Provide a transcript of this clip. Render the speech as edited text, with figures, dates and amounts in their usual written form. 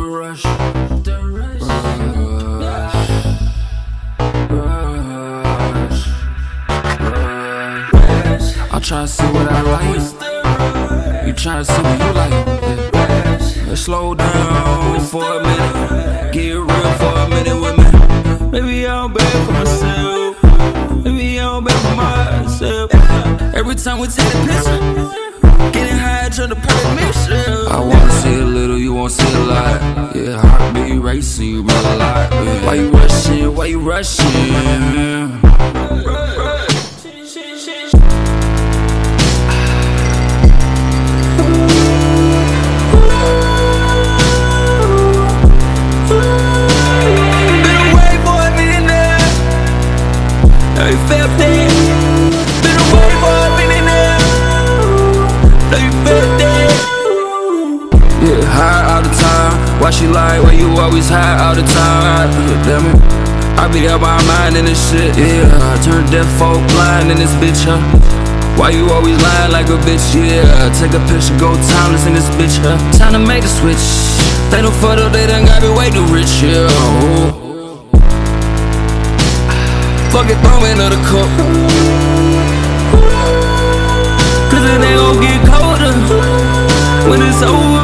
rush. I try to see what I like. You try to see what you like. Yeah. Let's slow down for a minute. Get real for a minute with me. Maybe I'm bad for myself. Maybe I'm bad for myself. Every time we take a picture, getting high, trying to permission. I wanna see a little, you wanna see a lot. Yeah, heartbeat racing, you real a lot. Yeah. Why you rushing? Why you rushing? You felt that. Been away for a minute now. Know you felt that. Yeah, high all the time. Why she like, why you always high all the time? Damn it, I be out my mind in this shit. Yeah, I turn deaf folk blind in this bitch, huh? Why you always lying like a bitch? Yeah, take a picture, go timeless in this bitch, huh? Time to make a switch. They don't fuck up, they done got me way too rich, yeah. Fuck it, throw me another cup. Cause it ain't gon' get colder when it's over.